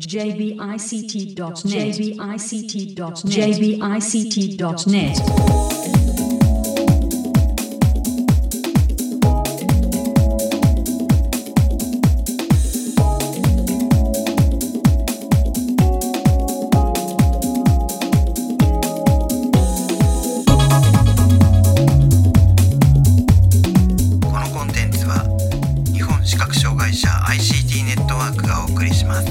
jbict.net。 ICT ネットワークがお送りします。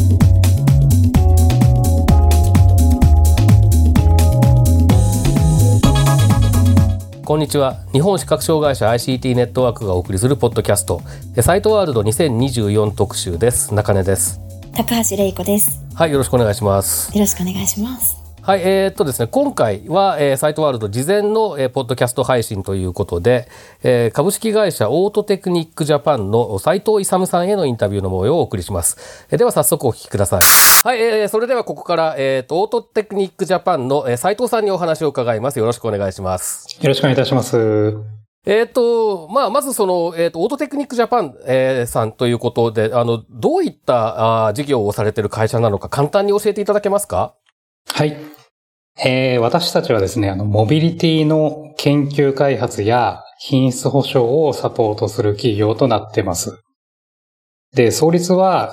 こんにちは。日本視覚障害者 ICT ネットワークがお送りするポッドキャストサイトワールド2024特集です。中根です。 高橋玲子です。 はい、よろしくお願いします。 よろしくお願いします。 はい、ですね、今回は、サイトワールド事前の、ポッドキャスト配信ということで、株式会社オートテクニックジャパンの斉藤勇さんへのインタビューの模様をお送りします。では早速お聞きください。はい、それではここから、オートテクニックジャパンの、斉藤さんにお話を伺います。よろしくお願いします。 よろしくお願いいたします。 まずその、オートテクニックジャパン、さんということで、どういった事業をされている会社なのか簡単に教えていただけますか？ はい。私たちはですね、モビリティの研究開発や品質保証をサポートする企業となっています。で、創立は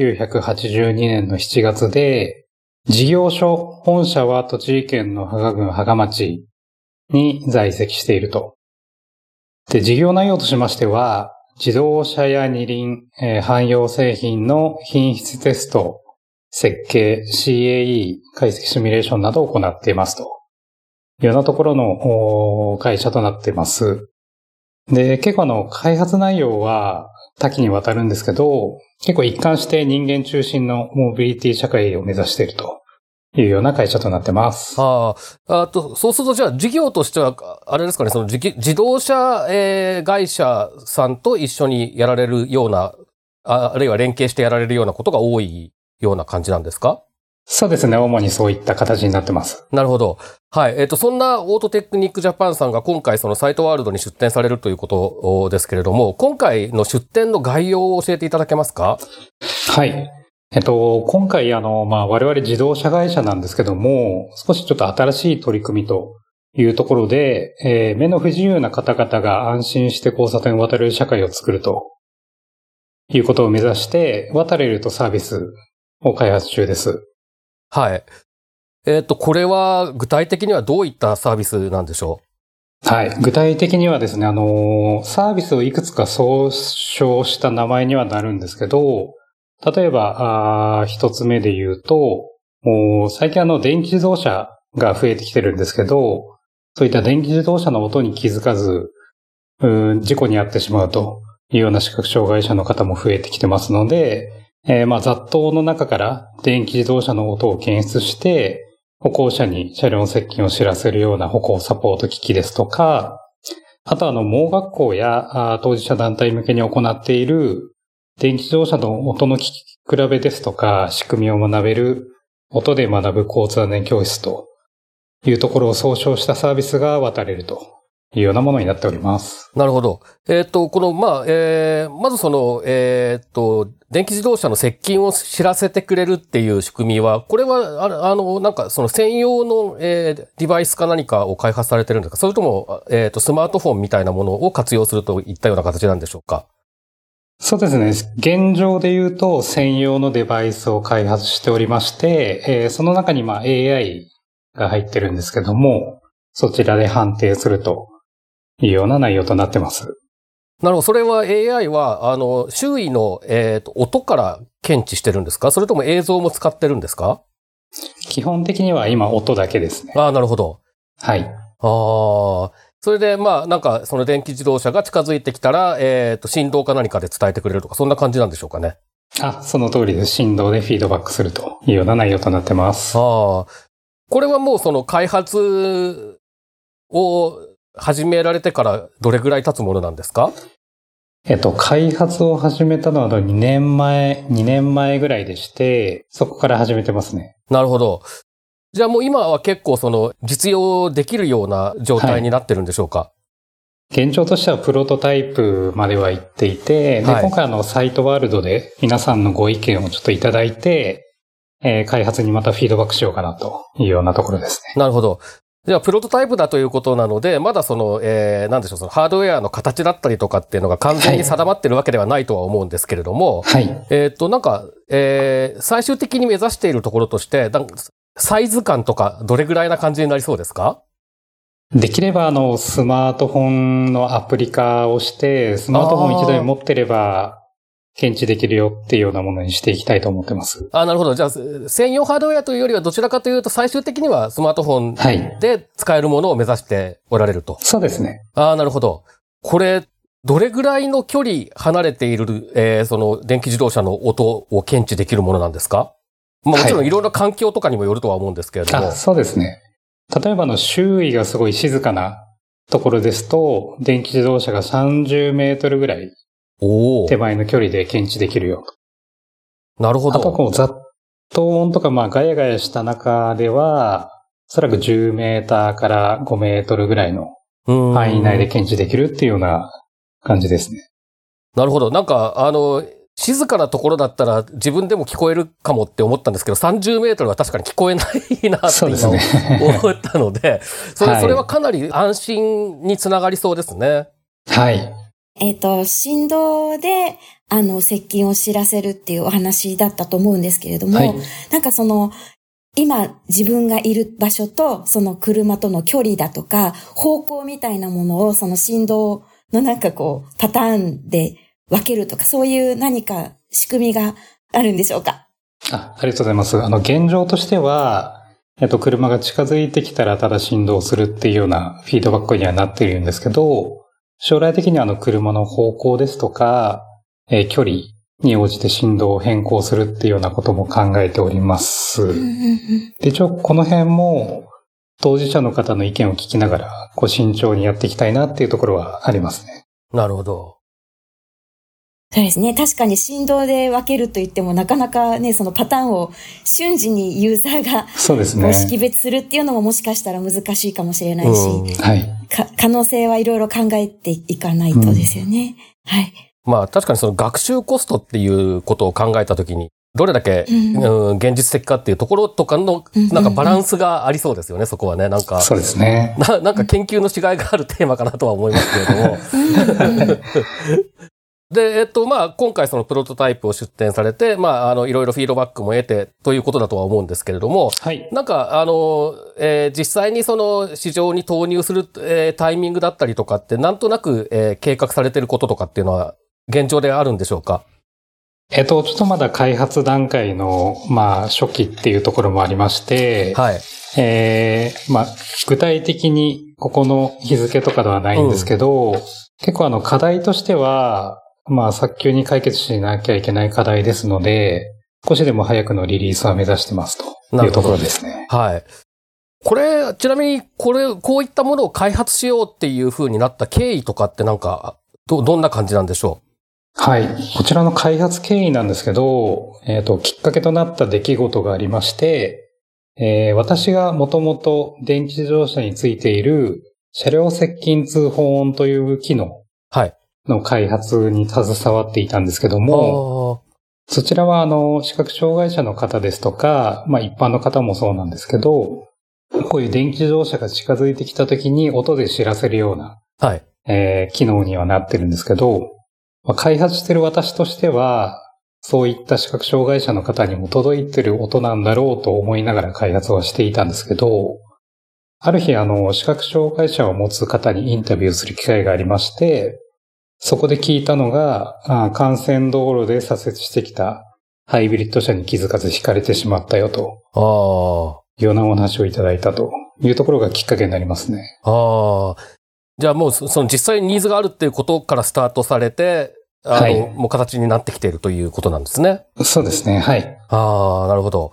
1982年の7月で、事業所、本社は栃木県の芳賀郡芳賀町に在籍していると。で、事業内容としましては、自動車や二輪、汎用製品の品質テスト、設計、CAE、解析シミュレーションなどを行っていますというようなところの会社となっています。で、結構開発内容は多岐にわたるんですけど、結構一貫して人間中心のモビリティ社会を目指しているというような会社となってます。 そうするとじゃあ事業としては、あれですかね、その自動車、会社さんと一緒にやられるような、あるいは連携してやられるようなことが多いような感じなんですか？ そうですね。主にそういった形になってます。 なるほど。はい。そんなオートテクニックジャパンさんが今回そのサイトワールドに出展されるということですけれども、今回の出展の概要を教えていただけますか？ はい。今回我々自動車会社なんですけども、少しちょっと新しい取り組みというところで、目の不自由な方々が安心して交差点を渡れる社会を作るということを目指して、渡れるとサービスを開発中です。 はい。これは具体的にはどういったサービスなんでしょう？はい。具体的にはですね、サービスをいくつか総称した名前にはなるんですけど、例えば、一つ目で言うと、最近電気自動車が増えてきてるんですけど、そういった電気自動車の音に気づかず、事故に遭ってしまうというような視覚障害者の方も増えてきてますので、雑踏の中から電気自動車の音を検出して、歩行者に車両の接近を知らせるような歩行サポート機器ですとか、あと盲学校や当事者団体向けに行っている電気自動車の音の聞き比べですとか、仕組みを学べる音で学ぶ交通安全教室というところを総称したサービスが渡れるというようなものになっております。 なるほど。この、まずその、電気自動車の接近を知らせてくれるっていう仕組みは、これは、なんかその専用の、デバイスか何かを開発されてるんですか？それとも、スマートフォンみたいなものを活用するといったような形なんでしょうか？ そうですね。現状で言うと、専用のデバイスを開発しておりまして、その中にAI が入ってるんですけども、そちらで判定するというような内容となってます。 なるほど。それは AI は、周囲の、音から検知してるんですか？それとも映像も使ってるんですか？ 基本的には今音だけですね。 なるほど。 はい。 それで、なんか、その電気自動車が近づいてきたら、振動か何かで伝えてくれるとか、そんな感じなんでしょうかね。 その通りです。振動でフィードバックするというような内容となってます。 これはもうその開発を始められてからどれぐらい経つものなんですか？ 開発を始めたのは2年前ぐらいでして、そこから始めてますね。 なるほど。じゃあもう今は結構その実用できるような状態になってるんでしょうか？ 現状としてはプロトタイプまでは行っていて、で今回サイトワールドで皆さんのご意見をちょっといただいて、 開発にまたフィードバックしようかなというようなところですね。 なるほど。じゃあ、プロトタイプだということなので、まだその、なんでしょう、そのハードウェアの形だったりとかっていうのが完全に定まってるわけではないとは思うんですけれども、 はい。 なんか、最終的に目指しているところとして、サイズ感とかどれぐらいな感じになりそうですか？ できればスマートフォンのアプリ化をして、スマートフォン1台持ってれば、検知できるよっていうようなものにしていきたいと思ってます。 なるほど。じゃあ、専用ハードウェアというよりはどちらかというと最終的にはスマートフォンで使えるものを目指しておられると。 そうですね。 なるほど。これ、どれぐらいの距離離れている、その電気自動車の音を検知できるものなんですか？もちろんいろんな環境とかにもよるとは思うんですけれども。 そうですね。例えば周囲がすごい静かなところですと、電気自動車が30メートルぐらい手前の距離で検知できるよ。 なるほど。 あと雑踏音とかガヤガヤした中では、おそらく10メーターから5メートルぐらいの範囲内で検知できるっていうような感じですね。 なるほど。なんか、静かなところだったら自分でも聞こえるかもって思ったんですけど、30メートルは確かに聞こえないなって思ったので、それはかなり安心につながりそうですね。 はい。 振動で、接近を知らせるっていうお話だったと思うんですけれども、はい、なんか今自分がいる場所と、その車との距離だとか、方向みたいなものを、その振動のパターンで分けるとか、そういう何か仕組みがあるんでしょうか？ ありがとうございます。現状としては、車が近づいてきたらただ振動するっていうようなフィードバックにはなっているんですけど、将来的には車の方向ですとか、距離に応じて振動を変更するっていうようなことも考えております。で、一応この辺も当事者の方の意見を聞きながら慎重にやっていきたいなっていうところはありますね。 なるほど。 そうですね。確かに振動で分けると言ってもなかなかね、そのパターンを瞬時にユーザーがそうですね。 識別するっていうのももしかしたら難しいかもしれないし、 はい。 可能性はいろいろ考えていかないとですよね。はい。 確かにその学習コストっていうことを考えたときに、どれだけ、現実的かっていうところとかの、なんかバランスがありそうですよね、そこはね。なんか。 そうですね。 なんか研究の違いがあるテーマかなとは思いますけれども。で、今回そのプロトタイプを出展されて、いろいろフィードバックも得てということだとは思うんですけれども、 はい。 なんか、実際にその市場に投入する、タイミングだったりとかって、なんとなく、計画されていることとかっていうのは、現状であるんでしょうか？ ちょっとまだ開発段階の、初期っていうところもありまして、 はい。 具体的にここの日付とかではないんですけど、結構課題としては、早急に解決しなきゃいけない課題ですので、少しでも早くのリリースは目指してますというところですね。 はい。これ、ちなみに、こういったものを開発しようっていう風になった経緯とかってなんか、どんな感じなんでしょう？ はい。こちらの開発経緯なんですけど、きっかけとなった出来事がありまして、私がもともと電気自動車についている車両接近通報音という機能の開発に携わっていたんですけども、そちらは視覚障害者の方ですとか、一般の方もそうなんですけど、こういう電気自動車が近づいてきた時に音で知らせるような、機能にはなってるんですけど、開発してる私としては、そういった視覚障害者の方にも届いてる音なんだろうと思いながら開発はしていたんですけど、ある日視覚障害者を持つ方にインタビューする機会がありまして、そこで聞いたのが、幹線道路で左折してきたハイブリッド車に気づかず引かれてしまったよと。いうようなお話をいただいたというところがきっかけになりますね。 じゃあもうその実際にニーズがあるっていうことからスタートされて、もう形になってきているということなんですね。 そうですね。はい。 なるほど。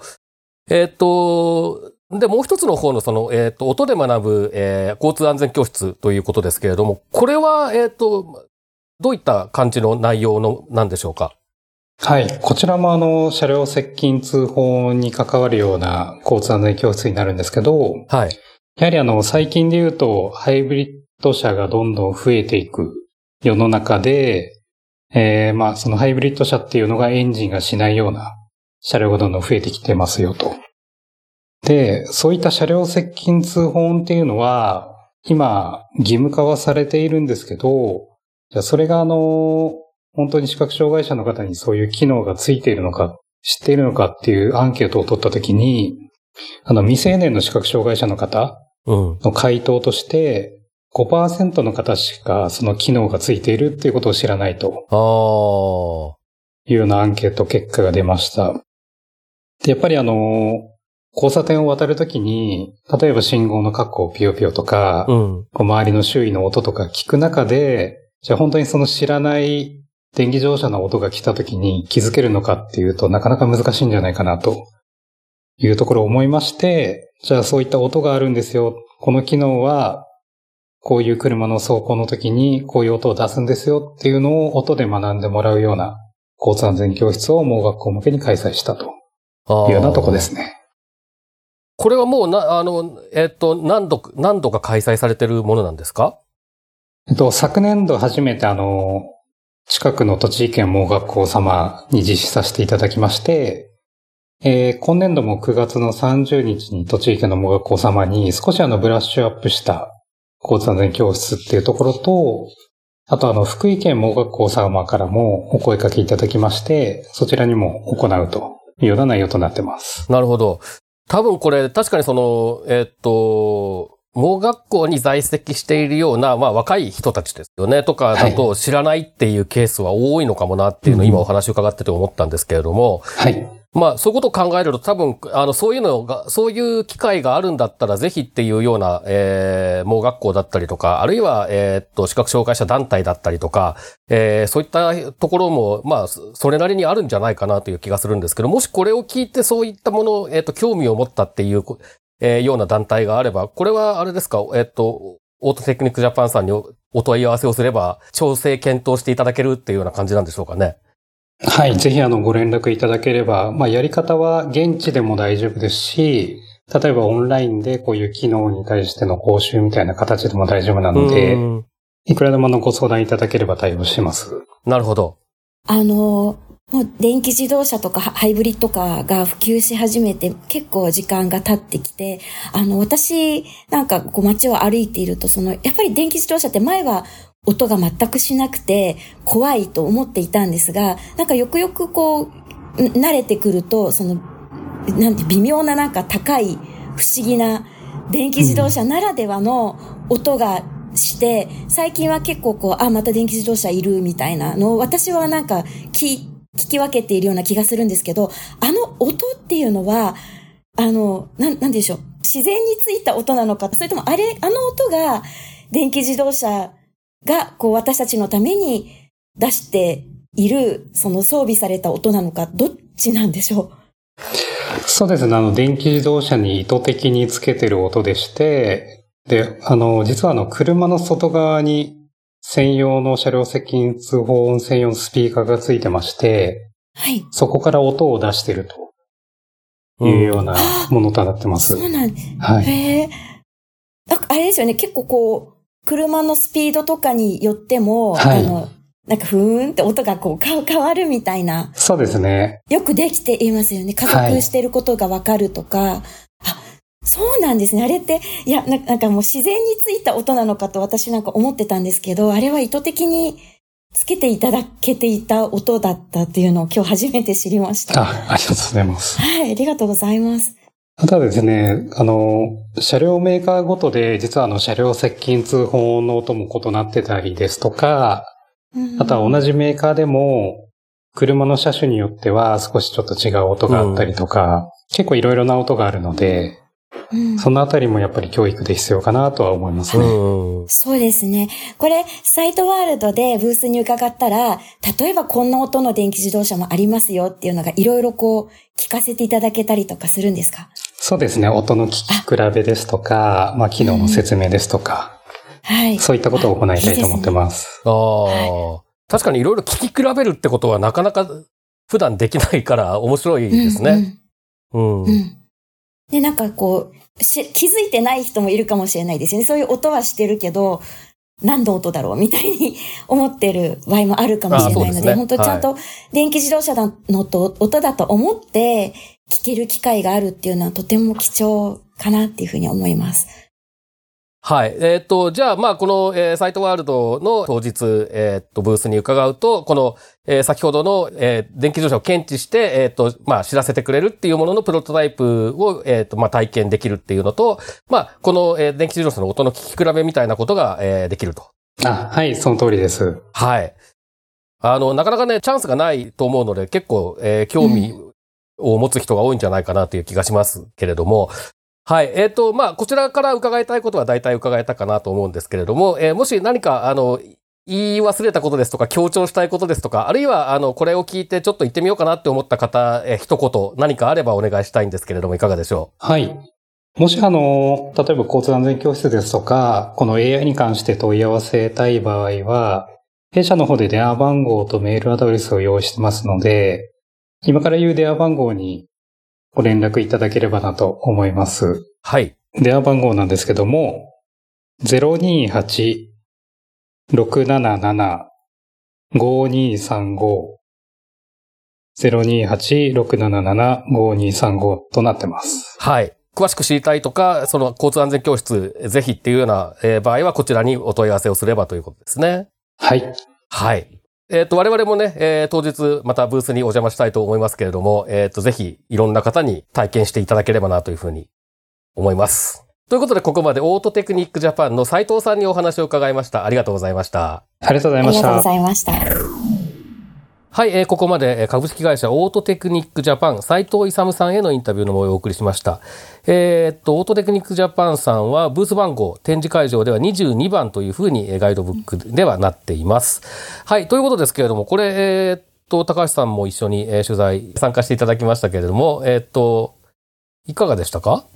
で、もう一つの方の音で学ぶ、交通安全教室ということですけれども、これは、どういった感じの内容なんでしょうか？ はい。こちらも車両接近通報に関わるような交通安全教室になるんですけど、 はい。 やはり最近で言うと、ハイブリッド車がどんどん増えていく世の中で、そのハイブリッド車っていうのがエンジンがしないような車両がどんどん増えてきてますよと。で、そういった車両接近通報音っていうのは、今、義務化はされているんですけど、じゃあそれが本当に視覚障害者の方にそういう機能がついているのか、知っているのかっていうアンケートを取ったときに、未成年の視覚障害者の方の回答として、5% の方しかその機能がついているっていうことを知らないと。いうようなアンケート結果が出ました。で、やっぱり交差点を渡るときに、例えば信号のカッコピヨピヨとか、周りの周囲の音とか聞く中で、じゃあ本当にその知らない電気自動車の音が来たときに気づけるのかっていうとなかなか難しいんじゃないかなというところを思いまして、じゃあそういった音があるんですよ。この機能はこういう車の走行の時にこういう音を出すんですよっていうのを音で学んでもらうような交通安全教室を盲学校向けに開催したというようなとこですね。 これはもう何度か開催されているものなんですか？ 昨年度初めて近くの栃木県盲学校様に実施させていただきまして、今年度も9月の30日に栃木県の盲学校様に少しブラッシュアップした交通安全教室っていうところと、あと福井県盲学校様からもお声掛けいただきまして、そちらにも行うというような内容となってます。 なるほど。多分これ確かに盲学校に在籍しているような、若い人たちですよね、とかだと知らないっていうケースは多いのかもなっていうのを今お話を伺ってて思ったんですけれども、はい。そういうことを考えると多分、そういう機会があるんだったらぜひっていうような、盲学校だったりとか、あるいは、視覚障害者団体だったりとか、そういったところも、それなりにあるんじゃないかなという気がするんですけど、もしこれを聞いてそういったものを、興味を持ったっていう、ような団体があれば、これはあれですか、オートテクニックジャパンさんにお問い合わせをすれば、調整検討していただけるっていうような感じなんでしょうかね。 はい、ぜひご連絡いただければ、やり方は現地でも大丈夫ですし、例えばオンラインでこういう機能に対しての講習みたいな形でも大丈夫なので、いくらでもご相談いただければ対応します。 なるほど。 もう電気自動車とかハイブリッドカーが普及し始めて結構時間が経ってきて、私街を歩いているとやっぱり電気自動車って前は音が全くしなくて怖いと思っていたんですが、よくよく慣れてくると、微妙な高い不思議な電気自動車ならではの音がして、最近は結構また電気自動車いるみたいなのを私は聞き分けているような気がするんですけど、音っていうのは、なんでしょう、自然についた音なのか、それとも音が電気自動車が私たちのために出している装備された音なのか、どっちなんでしょう？ そうですね、電気自動車に意図的につけてる音でして、で、実は車の外側に専用の車両接近通報音専用のスピーカーがついてまして、はい。そこから音を出しているというようなものとなってます。 そうなんです。 はい。 あれですよね、結構車のスピードとかによっても、はい、ふーんって音が変わるみたいな。 そうですね。 よくできていますよね。加速してることがわかるとか。はい、そうなんですね。あれって、いや、もう自然についた音なのかと私思ってたんですけど、あれは意図的につけていただけていた音だったっていうのを今日初めて知りました。 ありがとうございます。 はい、ありがとうございます。 ただですね、車両メーカーごとで、実は車両接近通報の音も異なってたりですとか、あとは同じメーカーでも、車の車種によっては少しちょっと違う音があったりとか、結構いろいろな音があるので、そのあたりもやっぱり教育で必要かなとは思いますね。 そうですね。これ、サイトワールドでブースに伺ったら、例えばこんな音の電気自動車もありますよっていうのがいろいろ聞かせていただけたりとかするんですか？ そうですね。音の聞き比べですとか、機能の説明ですとか、はい。そういったことを行いたいと思ってます。 確かにいろいろ聞き比べるってことはなかなか普段できないから面白いですね。 で、気づいてない人もいるかもしれないですよね。そういう音はしてるけど、 何の音だろうみたいに思ってる場合もあるかもしれないので、本当ちゃんと電気自動車の音だと思って聞ける機会があるっていうのはとても貴重かなっていうふうに思います。 はい。じゃあ、まあ、この、サイトワールドの当日、ブースに伺うと、この、先ほどの、電気自動車を検知して、まあ、知らせてくれるっていうもののプロトタイプを、まあ、体験できるっていうのと、まあ、この、電気自動車の音の聞き比べみたいなことが、できると。 はい、その通りです。 はい。なかなかね、チャンスがないと思うので、結構、興味を持つ人が多いんじゃないかなという気がしますけれども、はい。まあ、こちらから伺いたいことは大体伺えたかなと思うんですけれども、もし何か、言い忘れたことですとか、強調したいことですとか、あるいは、これを聞いてちょっと言ってみようかなって思った方、一言何かあればお願いしたいんですけれども、いかがでしょう？はい。もし例えば交通安全教室ですとか、この AI に関して問い合わせたい場合は、弊社の方で電話番号とメールアドレスを用意してますので、今から言う電話番号にご連絡いただければなと思います。 はい。 電話番号なんですけども、028-677-5235 028-677-5235 となってます。 はい。詳しく知りたいとか、その交通安全教室ぜひっていうような場合はこちらにお問い合わせをすればということですね。 はい。 はい。我々もね、当日またブースにお邪魔したいと思いますけれども、ぜひいろんな方に体験していただければなというふうに思います。ということで、ここまでオートテクニックジャパンの斉藤さんにお話を伺いました。ありがとうございました。 ありがとうございました。 ありがとうございました。 はい、ここまで株式会社オートテクニックジャパン斉藤勇さんへのインタビューの模様をお送りしました。オートテクニックジャパンさんはブース番号展示会場では22番というふうにガイドブックではなっています。はい、ということですけれども、これ、高橋さんも一緒に、取材参加していただきましたけれども、いかがでしたか？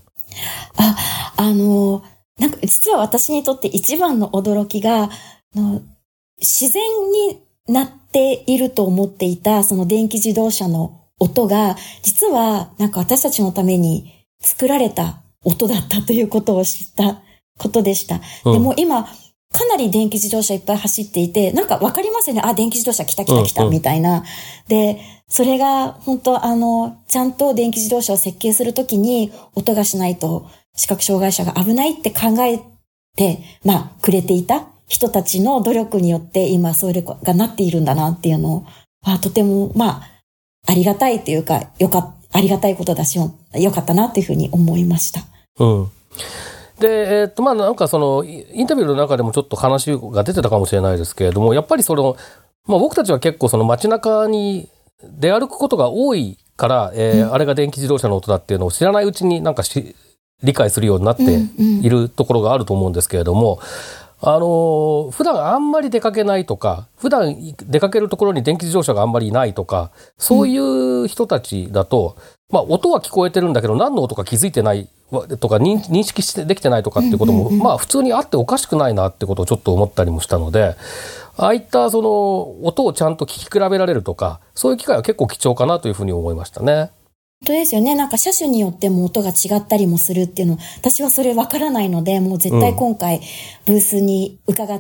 なんか実は私にとって一番の驚きが、自然になっていると思っていたその電気自動車の音が、実はなんか私たちのために作られた音だったということを知ったことでした。でも今、かなり電気自動車いっぱい走っていて、なんかわかりますよね。電気自動車来たみたいな。で、それが本当ちゃんと電気自動車を設計するときに音がしないと視覚障害者が危ないって考えて、くれていた人たちの努力によって今それがなっているんだなっていうのを、とてもありがたいというか、ありがたいことだし、よかったなというふうに思いました。 うん。で、なんかそのインタビューの中でもちょっと話が出てたかもしれないですけれども、やっぱり僕たちは結構その街中に出歩くことが多いから、あれが電気自動車の音だっていうのを知らないうちになんか理解するようになっているところがあると思うんですけれども、普段あんまり出かけないとか、普段出かけるところに電気自動車があんまりいないとか、そういう人たちだと、音は聞こえてるんだけど何の音か気づいてないとか認識できてないとかっていうことも、普通にあっておかしくないなってことをちょっと思ったりもしたので、ああいったその音をちゃんと聞き比べられるとか、そういう機会は結構貴重かなというふうに思いましたね。 本当ですよね。なんか車種によっても音が違ったりもするっていうの、私はそれわからないので、もう絶対今回ブースに伺って、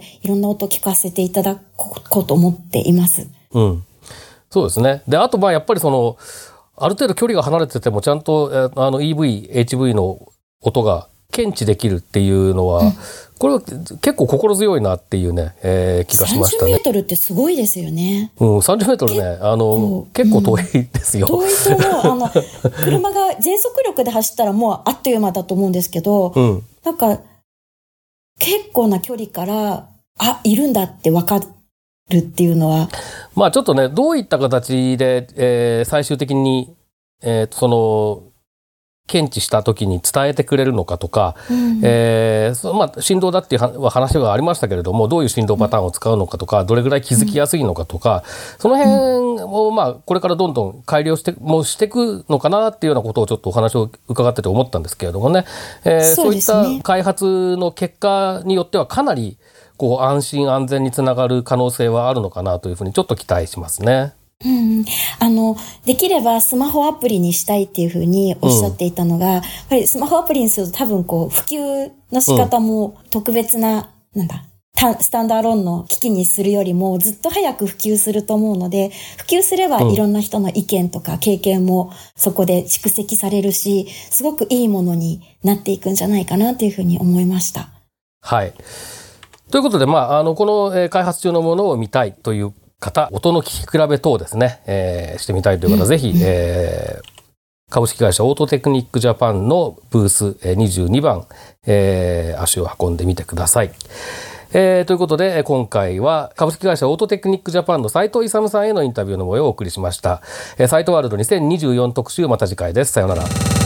いろんな音を聞かせていただこうと思っています。 うん。そうですね。で、あとやっぱりある程度距離が離れててもちゃんとEV、HV の音が検知できるっていうのは、これは結構心強いなっていうね、気がしましたね。 30メートルってすごいですよね。 30メートルね、結構遠いですよ。 遠いと思う。車が全速力で走ったらもうあっという間だと思うんですけど、なんか、結構な距離から、いるんだってわかるっていうのは。 ちょっとね、どういった形で、最終的に、検知した時に伝えてくれるのかとか、振動だっていう話がありましたけれども、どういう振動パターンを使うのかとか、どれぐらい気づきやすいのかとか、その辺をこれからどんどん改良していくのかなっていうようなことをちょっとお話を伺ってて思ったんですけれどもね、そういった開発の結果によってはかなり安心安全につながる可能性はあるのかなというふうにちょっと期待しますね。 できればスマホアプリにしたいっていうふうにおっしゃっていたのが、やっぱりスマホアプリにすると多分普及の仕方も特別な、 スタンドアローンの機器にするよりもずっと早く普及すると思うので、普及すればいろんな人の意見とか経験もそこで蓄積されるし、すごくいいものになっていくんじゃないかなというふうに思いました。 はい。ということで、この開発中のものを見たいという方、音の聞き比べ等ですね、してみたいという方はぜひ、株式会社オートテクニックジャパンのブース22番、足を運んでみてください。ということで、今回は株式会社オートテクニックジャパンの斉藤勇さんへのインタビューの模様をお送りしました。サイトワールド2024特集、また次回です。さようなら。